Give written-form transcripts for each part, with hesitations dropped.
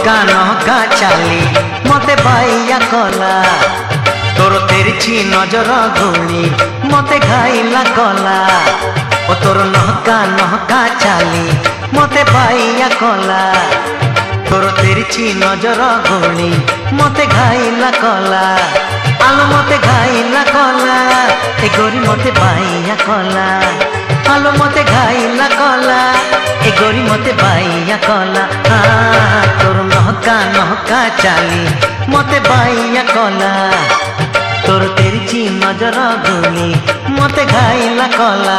नहका नहका चाली मते बाइया कला तोर तेरछी नजर गुणी मते घाइला कला ओ तोर नहका नहका चाली मते बाइया कला तोर तेरछी नजर गुणी मते घाइला कला आलो मते घाइला कला ए गोरी मते बाइया कला आलो मते घाइला कला ए गोरी मते बाइया कला तोर नहका नहका चाली मते बाइया कला तोर तेरछी नजर गुणी मते घाइला कला।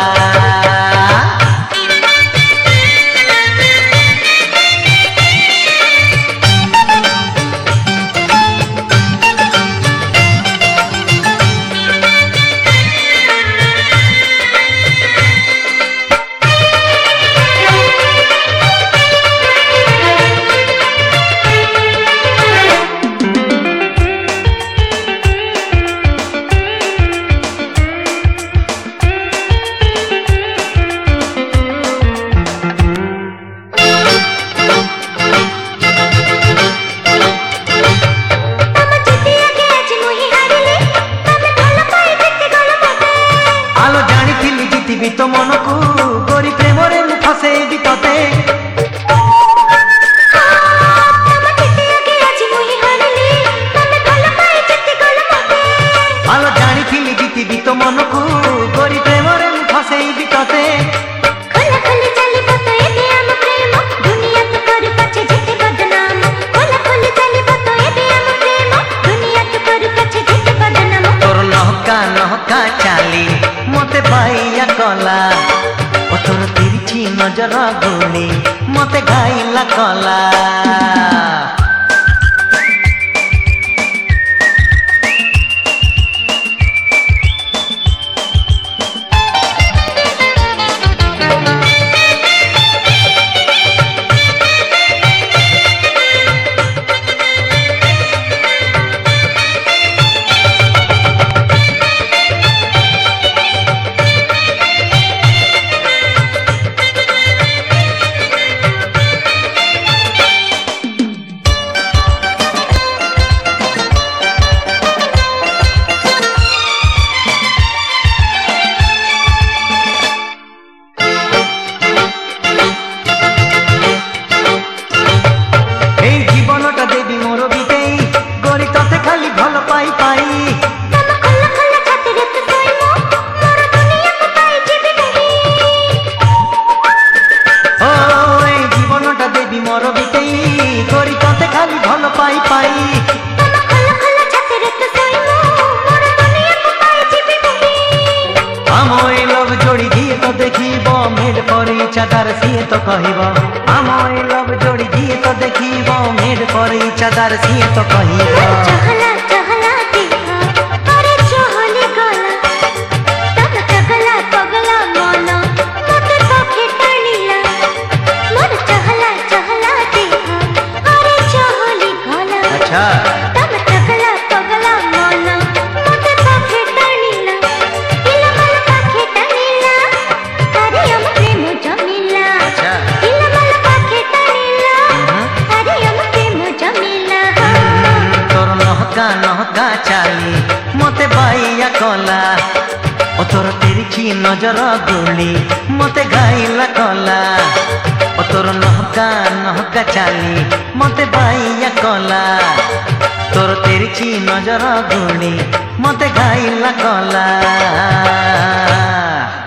तो मन को गोरी प्रेम रे मु फसे भी तते आलो जानी थिली जीती भी तो मन को गोरी प्रेम रे मु फसे भी तते खोला खोली चली पतो ए दे हम प्रेम दुनिया तो कर पछे जिते बदनाम खोला खोली चली पतो ए दे हम प्रेम दुनिया तो कर पछे जिते बदनाम तोर नहका नहका चाली मते बाइया कला ओ तोर तिरछी नजर गुणी मते घाइला कला। चादर सिए तो कहिबो आमोई लव जोड़ी दिए तो देखिबो मेड पर चादर सिए तो कहिबो चहला चहला देखा अरे चहले गला तब चगला पगला मोनो मते पखे टाणीला मोर चहला चहला देखा अरे चहले गला अच्छा तब चगला पगला मोनो मते पखे टाणीला इला मल पखे टाणीला अरे हम प्रेम जमीला अच्छा इला मल पखे टाणीला अरे हम प्रेम जमीला तोर नहका नहका चाली मते बाइया कला ओ तोर तिरछी नजर गुणी मते घाइला कला ओ तोर नहका नहका चाली मते बाइया कला तोर तिरछी नजर गुणी मते घाइला कला।